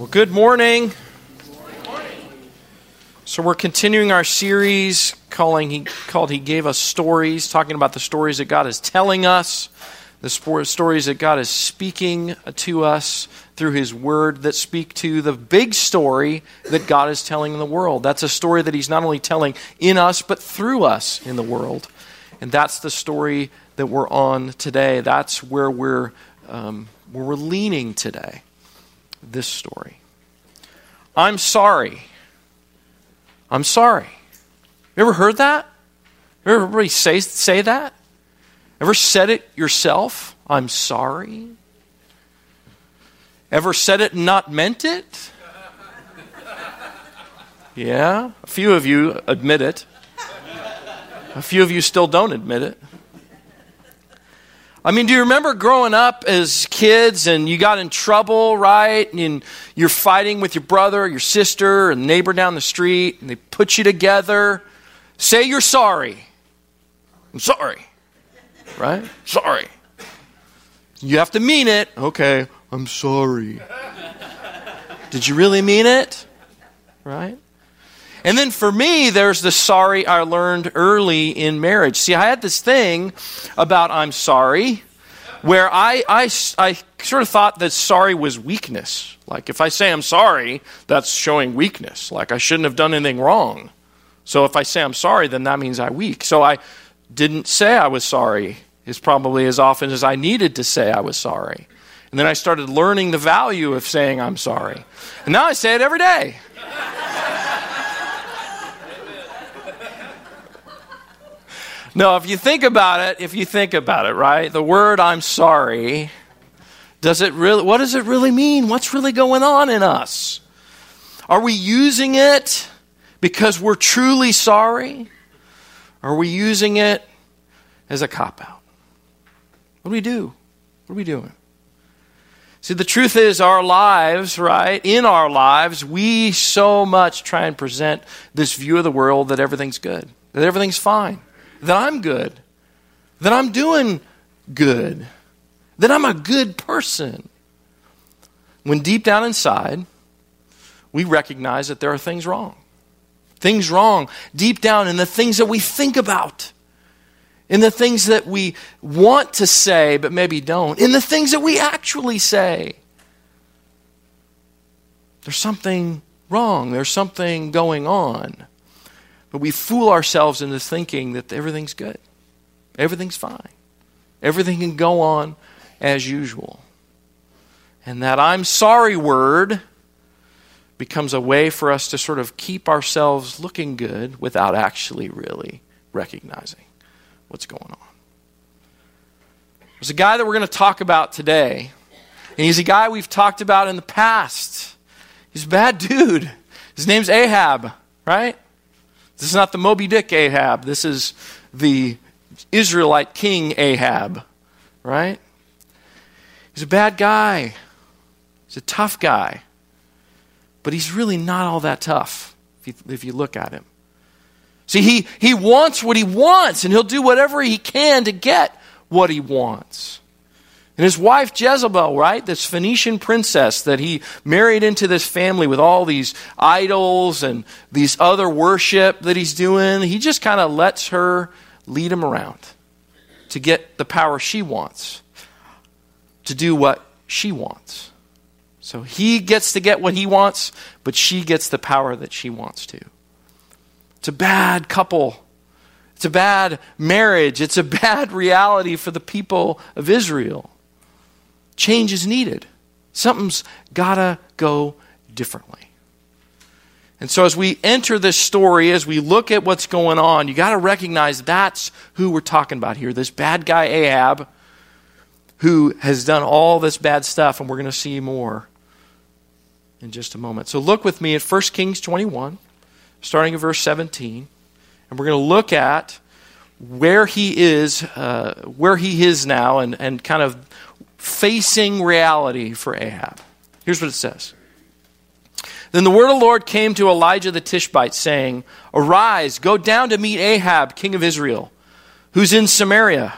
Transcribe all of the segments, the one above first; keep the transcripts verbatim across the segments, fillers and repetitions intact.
Good morning. Good morning. So we're continuing our series calling he called He Gave Us Stories, talking about the stories that God is telling us, the stories that God is speaking to us through His Word that speak to the big story that God is telling the world. That's a story that He's not only telling in us, but through us in the world. And that's the story that we're on today. That's where we're um, where we're leaning today. This story. I'm sorry. I'm sorry. You ever heard that? Ever everybody say, say that? Ever said it yourself? I'm sorry. Ever said it and not meant it? Yeah, a few of you admit it. A few of you still don't admit it. I mean, do you remember growing up as kids and you got in trouble, right? And you're fighting with your brother or your sister or the neighbor down the street, and they put you together. Say you're sorry. I'm sorry. Right? Sorry. You have to mean it. Okay, I'm sorry. Did you really mean it? Right? And then for me, there's the sorry I learned early in marriage. See, I had this thing about I'm sorry, where I, I, I sort of thought that sorry was weakness. Like if I say I'm sorry, that's showing weakness. Like I shouldn't have done anything wrong. So if I say I'm sorry, then that means I'm weak. So I didn't say I was sorry as probably as often as I needed to say I was sorry. And then I started learning the value of saying I'm sorry. And now I say it every day. No, if you think about it, if you think about it, right? The word I'm sorry, does it really, what does it really mean? What's really going on in us? Are we using it because we're truly sorry? Or are we using it as a cop-out? What do we do? What are we doing? See, the truth is our lives, right? In our lives, we so much try and present this view of the world that everything's good, that everything's fine. That I'm good, that I'm doing good, that I'm a good person. When deep down inside, we recognize that there are things wrong. Things wrong deep down in the things that we think about, in the things that we want to say but maybe don't, in the things that we actually say. There's something wrong. There's something going on. But we fool ourselves into thinking that everything's good. Everything's fine. Everything can go on as usual. And that I'm sorry word becomes a way for us to sort of keep ourselves looking good without actually really recognizing what's going on. There's a guy that we're going to talk about today. And he's a guy we've talked about in the past. He's a bad dude. His name's Ahab, right? This is not the Moby Dick Ahab. This is the Israelite king Ahab, right? He's a bad guy. He's a tough guy. But he's really not all that tough if you, if you look at him. See, he, he wants what he wants, and he'll do whatever he can to get what he wants. And his wife Jezebel, right, this Phoenician princess that he married into this family with all these idols and these other worship that he's doing, he just kind of lets her lead him around to get the power she wants, to do what she wants. So he gets to get what he wants, but she gets the power that she wants to. It's a bad couple. It's a bad marriage. It's a bad reality for the people of Israel. Change is needed. Something's gotta go differently. And so as we enter this story, as we look at what's going on, you gotta recognize that's who we're talking about here. This bad guy Ahab, who has done all this bad stuff, and we're gonna see more in just a moment. So look with me at First Kings twenty-one, starting at verse seventeen, and we're gonna look at where he is, uh, where he is now, and, and kind of facing reality for Ahab. Here's what it says. Then the word of the Lord came to Elijah the Tishbite, saying, Arise, go down to meet Ahab, king of Israel, who's in Samaria.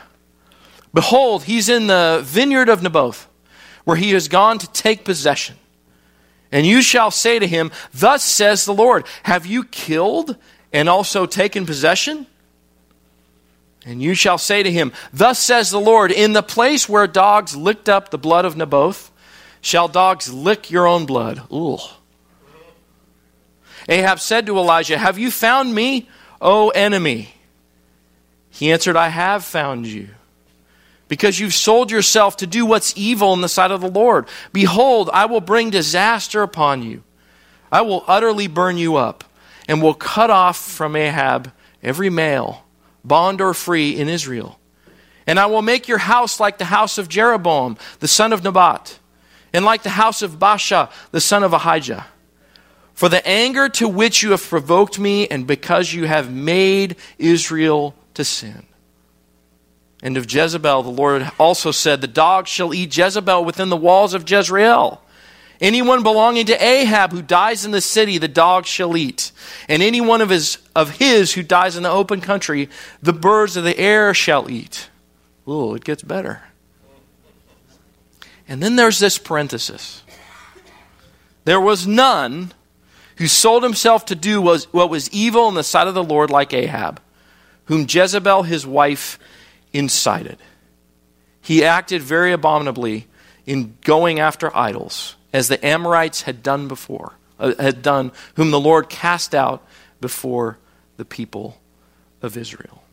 Behold, he's in the vineyard of Naboth, where he has gone to take possession. And you shall say to him, thus says the Lord, have you killed and also taken possession? And you shall say to him, thus says the Lord, in the place where dogs licked up the blood of Naboth, shall dogs lick your own blood. Ooh. Ahab said to Elijah, have you found me, O enemy? He answered, I have found you, because you've sold yourself to do what's evil in the sight of the Lord. Behold, I will bring disaster upon you. I will utterly burn you up, and will cut off from Ahab every male, bond or free, in Israel. And I will make your house like the house of Jeroboam, the son of Nebat, and like the house of Baasha, the son of Ahijah. For the anger to which you have provoked me, and because you have made Israel to sin. And of Jezebel, the Lord also said, the dogs shall eat Jezebel within the walls of Jezreel. Anyone belonging to Ahab who dies in the city, the dogs shall eat. And any one of his, of his who dies in the open country, the birds of the air shall eat. Ooh, it gets better. And then there's this parenthesis. There was none who sold himself to do what was evil in the sight of the Lord like Ahab, whom Jezebel his wife incited. He acted very abominably in going after idols, as the Amorites had done before, uh, had done, whom the Lord cast out before the people of Israel.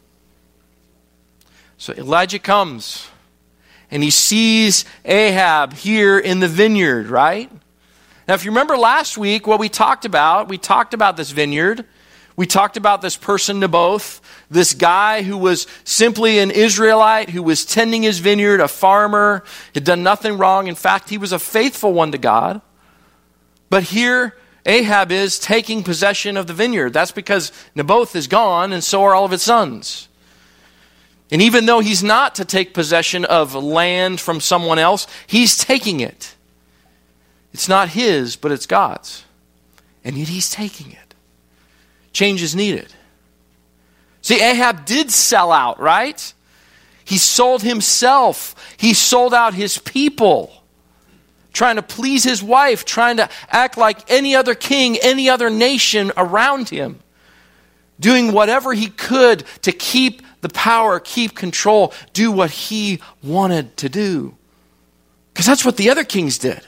So Elijah comes, and he sees Ahab here in the vineyard, right? Now, if you remember last week, what we talked about, we talked about this vineyard. We talked about this person, Naboth, this guy who was simply an Israelite, who was tending his vineyard, a farmer, had done nothing wrong. In fact, he was a faithful one to God. But here, Ahab is taking possession of the vineyard. That's because Naboth is gone, and so are all of his sons. And even though he's not to take possession of land from someone else, he's taking it. It's not his, but it's God's. And yet he's taking it. Change is needed. See, Ahab did sell out, right? He sold himself. He sold out his people. Trying to please his wife. Trying to act like any other king, any other nation around him. Doing whatever he could to keep the power, keep control, do what he wanted to do. Because that's what the other kings did.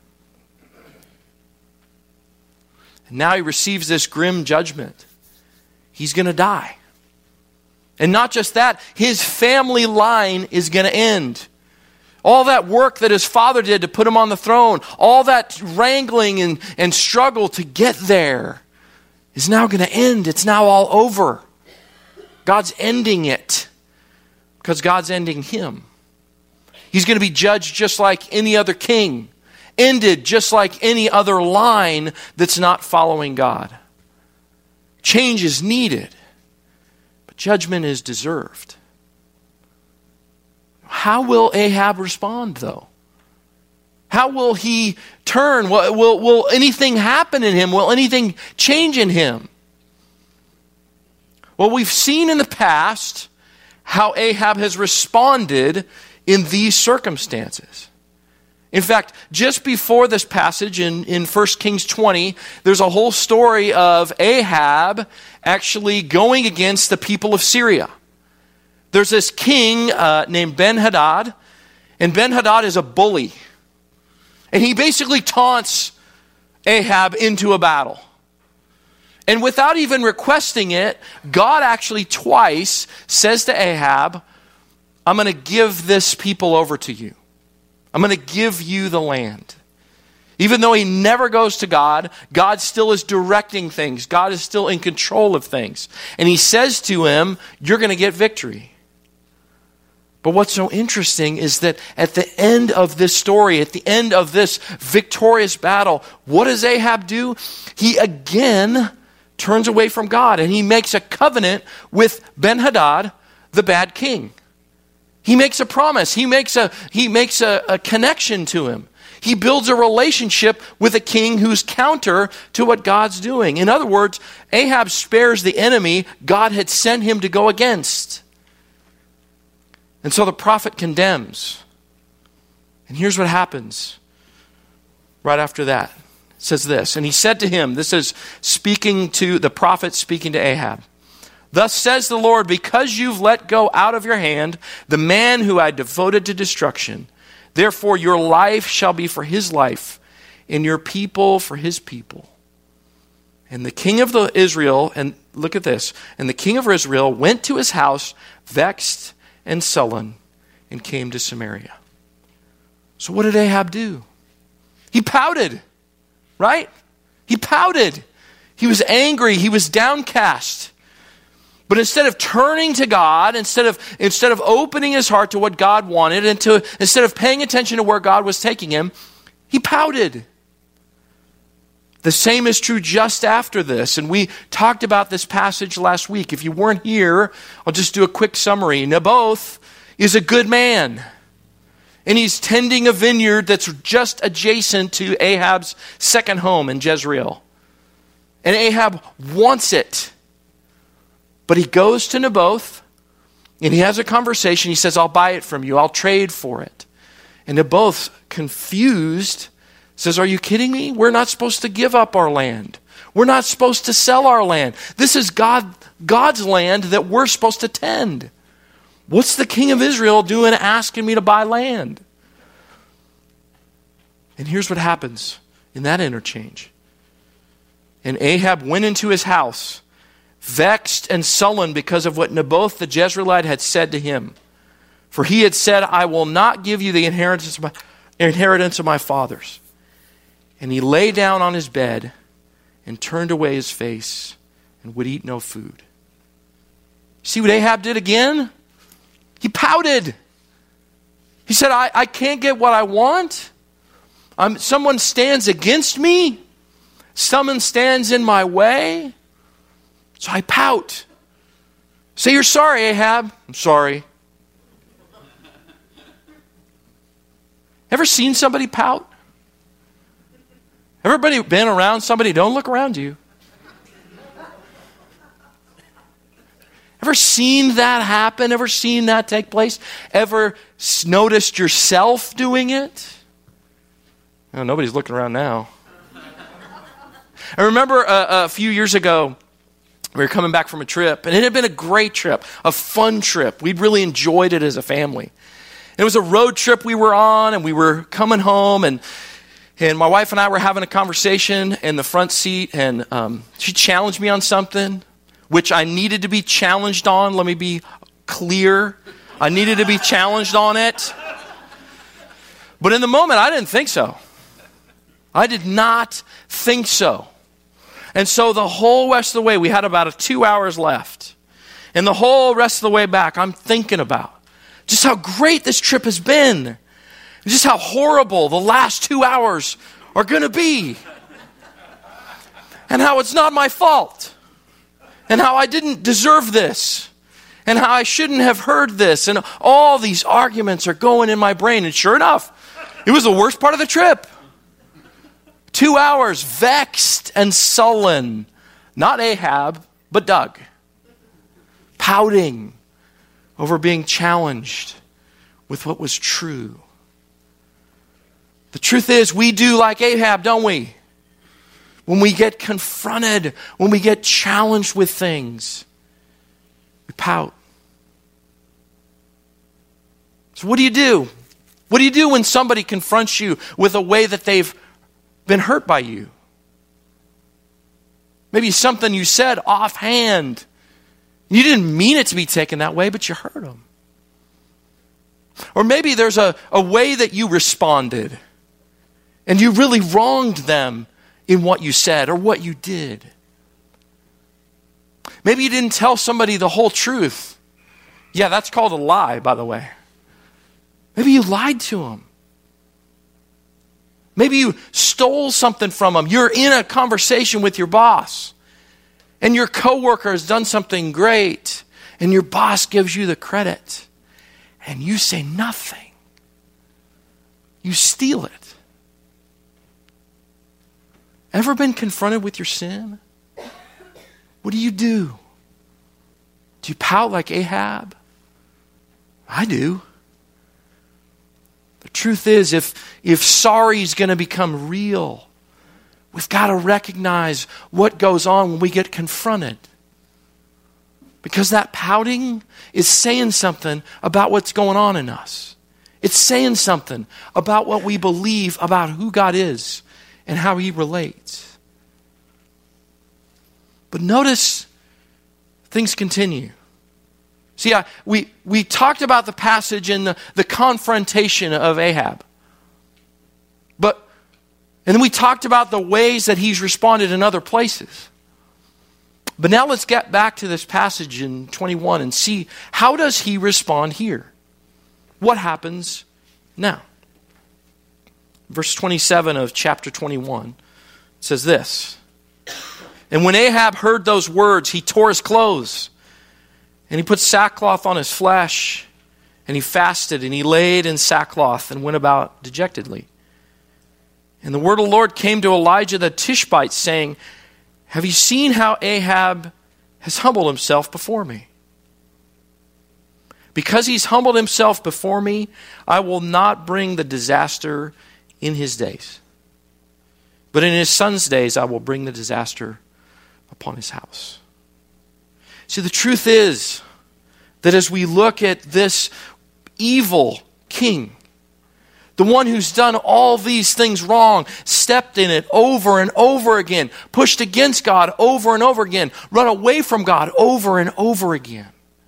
And now he receives this grim judgment. He's going to die. And not just that, his family line is going to end. All that work that his father did to put him on the throne, all that wrangling and, and struggle to get there is now going to end. It's now all over. God's ending it because God's ending him. He's going to be judged just like any other king. Ended just like any other line that's not following God. Change is needed, but judgment is deserved. How will Ahab respond, though? How will he turn? Will, will, will anything happen in him? Will anything change in him? Well, we've seen in the past how Ahab has responded in these circumstances. In fact, just before this passage in, in First Kings twenty, there's a whole story of Ahab actually going against the people of Syria. There's this king uh, named Ben-Hadad, and Ben-Hadad is a bully. And he basically taunts Ahab into a battle. And without even requesting it, God actually twice says to Ahab, I'm going to give this people over to you. I'm going to give you the land. Even though he never goes to God, God still is directing things. God is still in control of things. And he says to him, you're going to get victory. But what's so interesting is that at the end of this story, at the end of this victorious battle, what does Ahab do? He again turns away from God and he makes a covenant with Ben-Hadad, the bad king. He makes a promise. He makes a he makes a, a connection to him. He builds a relationship with a king who's counter to what God's doing. In other words, Ahab spares the enemy God had sent him to go against. And so the prophet condemns. And here's what happens right after that. says this, and he said to him, this is speaking to the prophet speaking to Ahab, thus says the Lord, because you've let go out of your hand the man who I devoted to destruction, therefore your life shall be for his life, and your people for his people. And the king of the Israel, and look at this, and the king of Israel went to his house, vexed and sullen, and came to Samaria. So what did Ahab do? He pouted. Right? He pouted. He was angry. He was downcast. But instead of turning to God, instead of, instead of opening his heart to what God wanted, and to, instead of paying attention to where God was taking him, he pouted. The same is true just after this. And we talked about this passage last week. If you weren't here, I'll just do a quick summary. Naboth is a good man. And he's tending a vineyard that's just adjacent to Ahab's second home in Jezreel. And Ahab wants it. But he goes to Naboth and he has a conversation. He says, I'll buy it from you. I'll trade for it. And Naboth, confused, says, are you kidding me? We're not supposed to give up our land. We're not supposed to sell our land. This is God, God's land that we're supposed to tend. What's the king of Israel doing asking me to buy land? And here's what happens in that interchange. And Ahab went into his house, vexed and sullen because of what Naboth the Jezreelite had said to him. For he had said, I will not give you the inheritance of my, inheritance of my fathers. And he lay down on his bed and turned away his face and would eat no food. See what Ahab did again? He pouted. He said, I, I can't get what I want. I'm, someone stands against me. Someone stands in my way. So I pout. Say you're sorry, Ahab. I'm sorry. Ever seen somebody pout? Everybody been around somebody? Don't look around you. Ever seen that happen? Ever seen that take place? Ever noticed yourself doing it? Oh, nobody's looking around now. I remember a, a few years ago, we were coming back from a trip, and it had been a great trip, a fun trip. We'd really enjoyed it as a family. It was a road trip we were on, and we were coming home, and and my wife and I were having a conversation in the front seat, and um, she challenged me on something, which I needed to be challenged on. Let me be clear. I needed to be challenged on it. But in the moment, I didn't think so. I did not think so. And so the whole rest of the way, we had about a two hours left. And the whole rest of the way back, I'm thinking about just how great this trip has been. And just how horrible the last two hours are going to be. And how it's not my fault. And how I didn't deserve this. And how I shouldn't have heard this. And all these arguments are going in my brain. And sure enough, it was the worst part of the trip. Two hours vexed and sullen. Not Ahab, but Doug. Pouting over being challenged with what was true. The truth is, we do like Ahab, don't we? When we get confronted, when we get challenged with things, we pout. So what do you do? What do you do when somebody confronts you with a way that they've been hurt by you? Maybe something you said offhand. You didn't mean it to be taken that way, but you hurt them. Or maybe there's a, a way that you responded and you really wronged them in what you said or what you did. Maybe you didn't tell somebody the whole truth. Yeah, that's called a lie, by the way. Maybe you lied to them. Maybe you stole something from them. You're in a conversation with your boss, and your coworker has done something great, and your boss gives you the credit, and you say nothing. You steal it. Ever been confronted with your sin? What do you do? Do you pout like Ahab? I do. The truth is, if, if sorry is going to become real, we've got to recognize what goes on when we get confronted. Because that pouting is saying something about what's going on in us. It's saying something about what we believe about who God is and how he relates. But notice things continue. See, I, we, we talked about the passage and the, the confrontation of Ahab. But, and then we talked about the ways that he's responded in other places. But now let's get back to this passage in twenty-one and see, how does he respond here? What happens now? Verse twenty-seven of chapter twenty-one says this. And when Ahab heard those words, he tore his clothes, and he put sackcloth on his flesh, and he fasted, and he laid in sackcloth and went about dejectedly. And the word of the Lord came to Elijah the Tishbite, saying, have you seen how Ahab has humbled himself before me? Because he's humbled himself before me, I will not bring the disaster in his days. But in his son's days, I will bring the disaster upon his house. See, the truth is that as we look at this evil king, the one who's done all these things wrong, stepped in it over and over again, pushed against God over and over again, run away from God over and over again.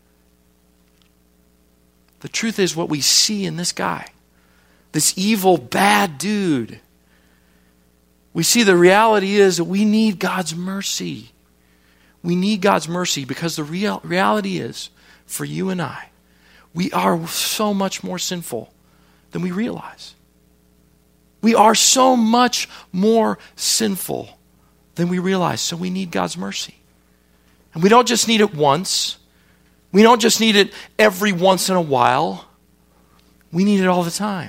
The truth is what we see in this guy, this evil, bad dude. We see the reality is that we need God's mercy. We need God's mercy because the real reality is, for you and I, we are so much more sinful than we realize. We are so much more sinful than we realize. So we need God's mercy. And we don't just need it once. We don't just need it every once in a while. We need it all the time.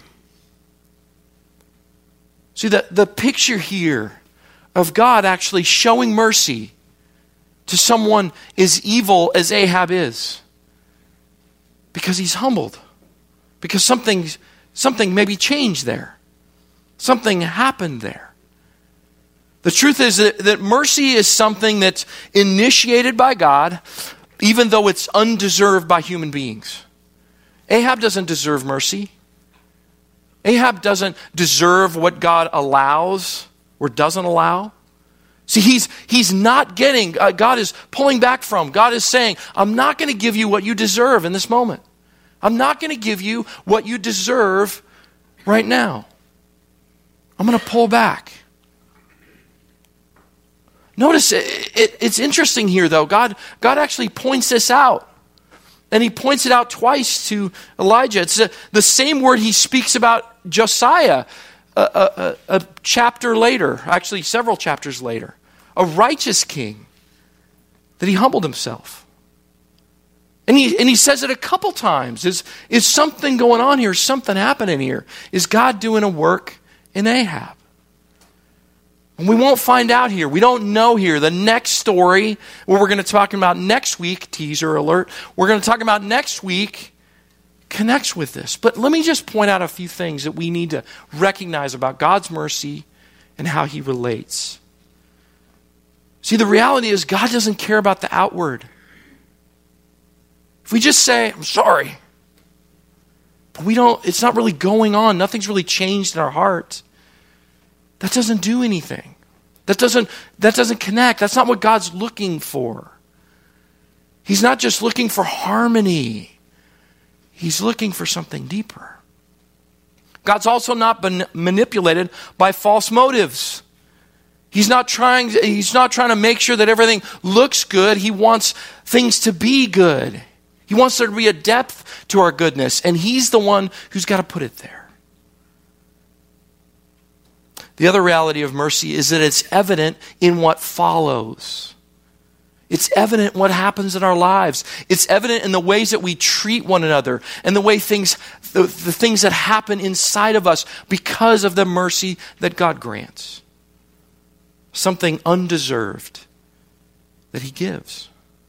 See, the, the picture here of God actually showing mercy to someone as evil as Ahab is, because he's humbled. Because something, something maybe changed there. Something happened there. The truth is that, that mercy is something that's initiated by God, even though it's undeserved by human beings. Ahab doesn't deserve mercy. Ahab doesn't deserve what God allows or doesn't allow. See, he's, he's not getting, uh, God is pulling back from. God is saying, I'm not going to give you what you deserve in this moment. I'm not going to give you what you deserve right now. I'm going to pull back. Notice it, it, it's interesting here, though. God, God actually points this out. And he points it out twice to Elijah. It's a, the same word he speaks about Josiah a, a, a, a chapter later, actually several chapters later. A righteous king, that he humbled himself. And he, and he says it a couple times. Is, is something going on here? Is something happening here? Is God doing a work in Ahab? And we won't find out here. We don't know here. The next story, what we're going to talk about next week, teaser alert, we're going to talk about next week, connects with this. But let me just point out a few things that we need to recognize about God's mercy and how he relates. See, the reality is God doesn't care about the outward. If we just say, I'm sorry, but we don't, it's not really going on, nothing's really changed in our heart, that doesn't do anything. That doesn't, that doesn't connect. That's not what God's looking for. He's not just looking for harmony. He's looking for something deeper. God's also not been manipulated by false motives. He's not trying, he's not trying to make sure that everything looks good. He wants things to be good. He wants there to be a depth to our goodness, and he's the one who's got to put it there. The other reality of mercy is that it's evident in what follows. It's evident in what happens in our lives. It's evident in the ways that we treat one another and the way things, the, the things that happen inside of us because of the mercy that God grants. Something undeserved that he gives.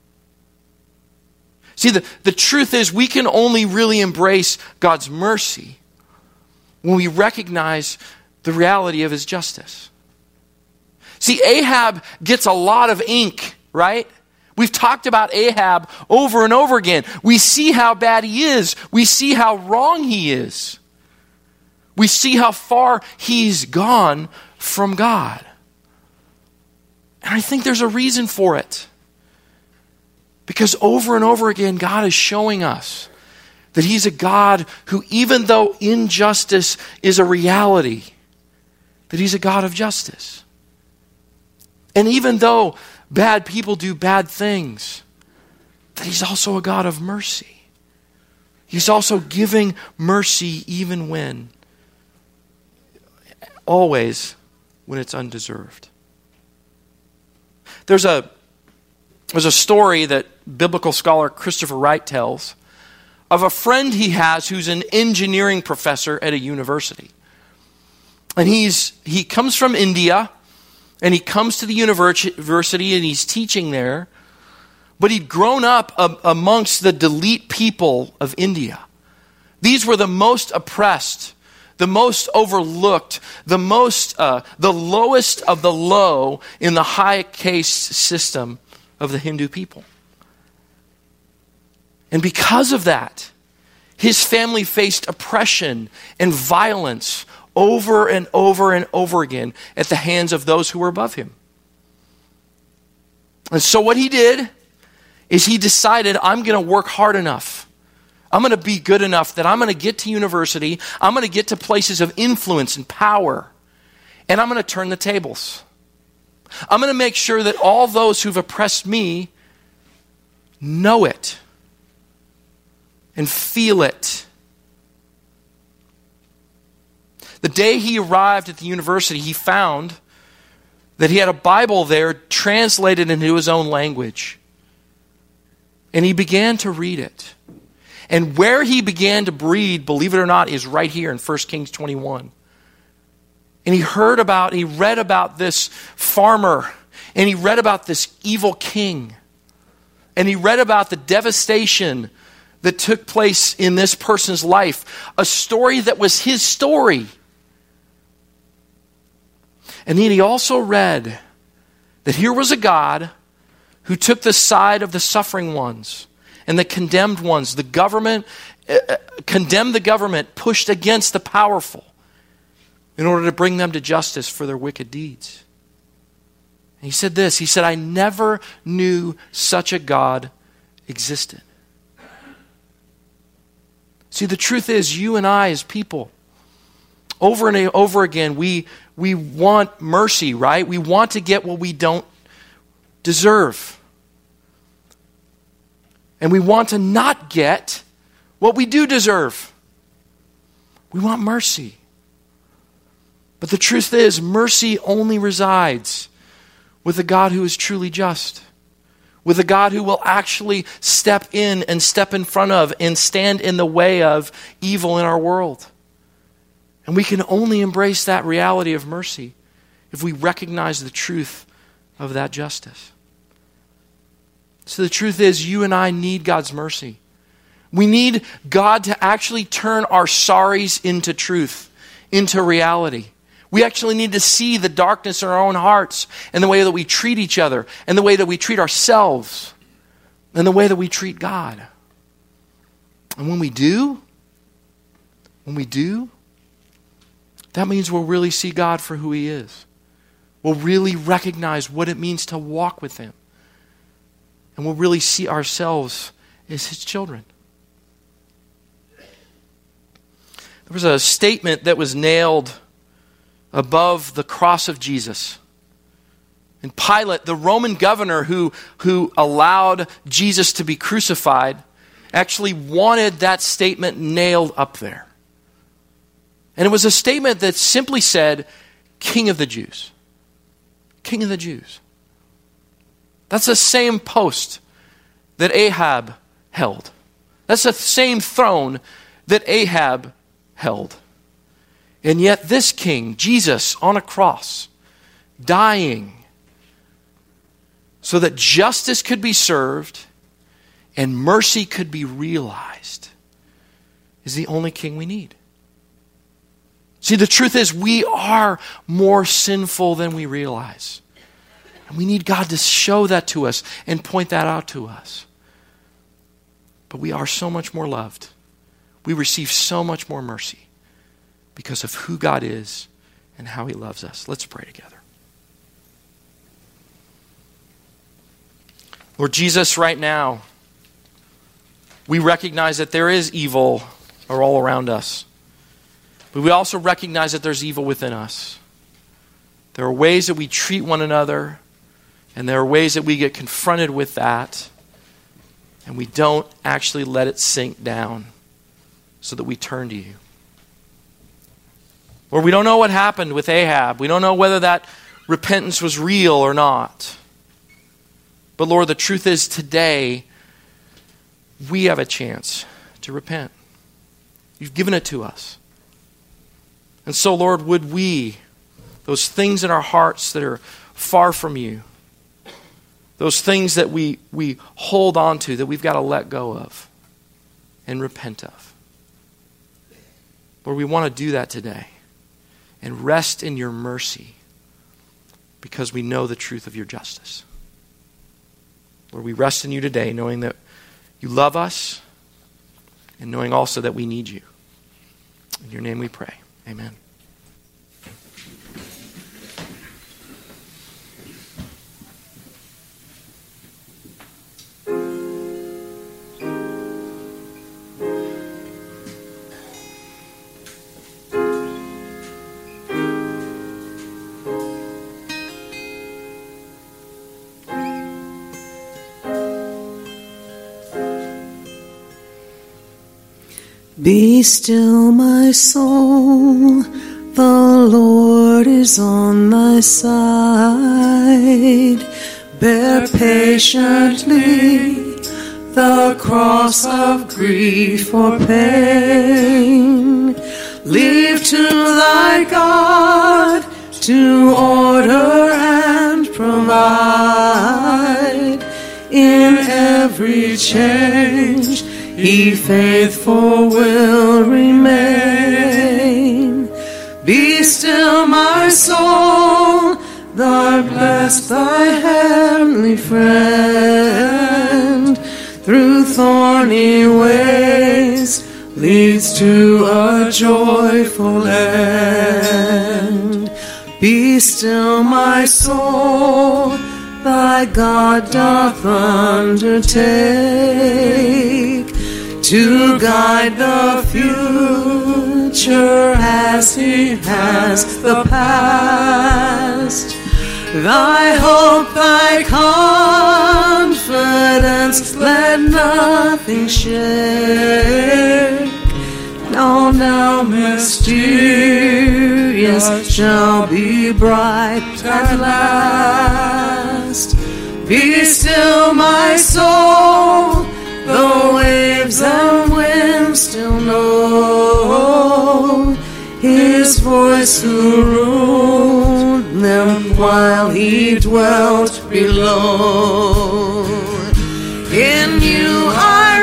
See, the, the truth is we can only really embrace God's mercy when we recognize the reality of his justice. See, Ahab gets a lot of ink, right? We've talked about Ahab over and over again. We see how bad he is. We see how wrong he is. We see how far he's gone from God. And I think there's a reason for it. Because over and over again, God is showing us that he's a God who, even though injustice is a reality, that he's a God of justice. And even though bad people do bad things, that he's also a God of mercy. He's also giving mercy even when, always when it's undeserved. There's a, there's a story that biblical scholar Christopher Wright tells of a friend he has who's an engineering professor at a university. And he's he comes from India, and he comes to the university and he's teaching there, but he'd grown up a, amongst the delete people of India. These were the most oppressed, the most overlooked, the most, uh, the lowest of the low in the high caste system of the Hindu people. And because of that, his family faced oppression and violence over and over and over again at the hands of those who were above him. And so what he did is he decided, I'm going to work hard enough. I'm going to be good enough that I'm going to get to university. I'm going to get to places of influence and power. And I'm going to turn the tables. I'm going to make sure that all those who've oppressed me know it and feel it. The day he arrived at the university, he found that he had a Bible there translated into his own language. And he began to read it. And where he began to read, believe it or not, is right here in First Kings twenty-one. And he heard about, he read about this farmer, and he read about this evil king. And he read about the devastation that took place in this person's life. A story that was his story. And then he also read that here was a God who took the side of the suffering ones and the condemned ones. The government, uh, condemned the government, pushed against the powerful in order to bring them to justice for their wicked deeds. And he said this, he said, I never knew such a God existed. See, the truth is, you and I as people, over and over again, we, we want mercy, right? We want to get what we don't deserve. And we want to not get what we do deserve. We want mercy. But the truth is, mercy only resides with a God who is truly just. With a God who will actually step in and step in front of and stand in the way of evil in our world. And we can only embrace that reality of mercy if we recognize the truth of that justice. So the truth is, you and I need God's mercy. We need God to actually turn our sorries into truth, into reality. We actually need to see the darkness in our own hearts and the way that we treat each other and the way that we treat ourselves and the way that we treat God. And when we do, when we do, that means we'll really see God for who He is. We'll really recognize what it means to walk with Him. And we'll really see ourselves as His children. There was a statement that was nailed above the cross of Jesus. And Pilate, the Roman governor who, who allowed Jesus to be crucified, actually wanted that statement nailed up there. And it was a statement that simply said, King of the Jews. King of the Jews. That's the same post that Ahab held. That's the same throne that Ahab held. And yet this king, Jesus, on a cross, dying so that justice could be served and mercy could be realized, is the only king we need. See, the truth is we are more sinful than we realize. And we need God to show that to us and point that out to us. But we are so much more loved. We receive so much more mercy because of who God is and how he loves us. Let's pray together. Lord Jesus, right now, we recognize that there is evil all around us. But we also recognize that there's evil within us. There are ways that we treat one another, and there are ways that we get confronted with that, and we don't actually let it sink down so that we turn to you. Lord, we don't know what happened with Ahab. We don't know whether that repentance was real or not. But Lord, the truth is today, we have a chance to repent. You've given it to us. And so, Lord, would we, those things in our hearts that are far from you, those things that we, we hold on to, that we've got to let go of and repent of. Lord, we want to do that today and rest in your mercy because we know the truth of your justice. Lord, we rest in you today knowing that you love us and knowing also that we need you. In your name we pray. Amen. Be still, my soul, the Lord is on thy side. Bear patiently the cross of grief or pain. Leave to thy God to order and provide. In every change he faithful will remain. Be still, my soul, thy bless thy heavenly friend. Through thorny ways leads to a joyful end. Be still, my soul, thy God doth undertake to guide the future as he has the past. Thy hope, thy confidence, let nothing shake. Now, now mysterious shall be bright at last. Be still, my soul, the waves and winds still know his voice who ruled them while he dwelt below. In you I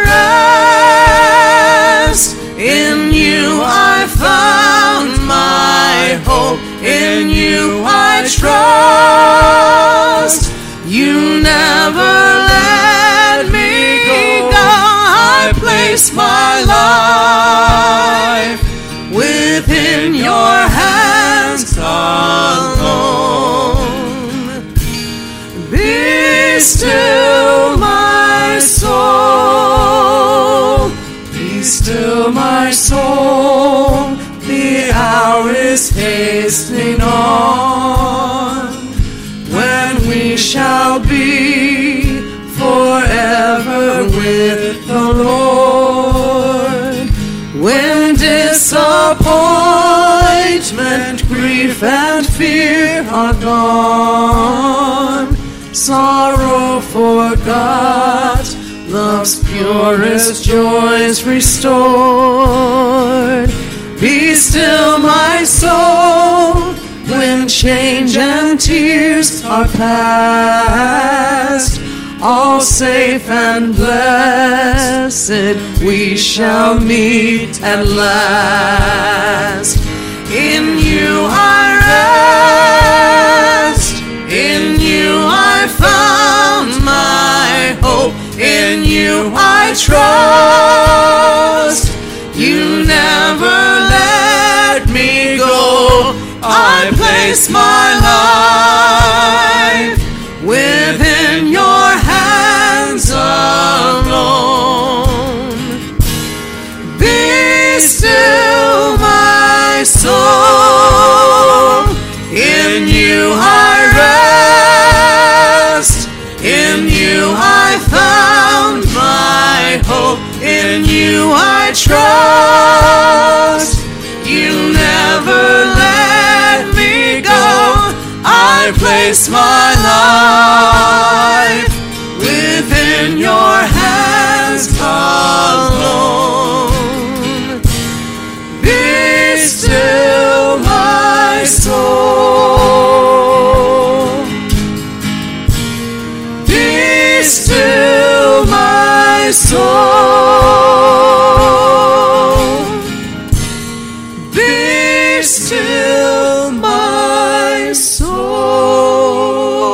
rest, in you I found my hope, in you I trust. You never let me go. I place my life within your hands alone. Be still, my soul. Be still, my soul. The hour is hastening on when we shall be forever with the Lord. When disappointment, grief, and fear are gone, sorrow forgot, love's purest joys restored. Be still, my soul, when change and tears are past. All safe and blessed we shall meet at last. In you I rest, in you I in you I trust. You never let me go. I place my life within your hands alone. Be still, my soul. In you I rest. In you I found my hope. In you I trust. You never let me go. I place my life within your hands alone. Be still, my soul. Be still, my soul. Be still.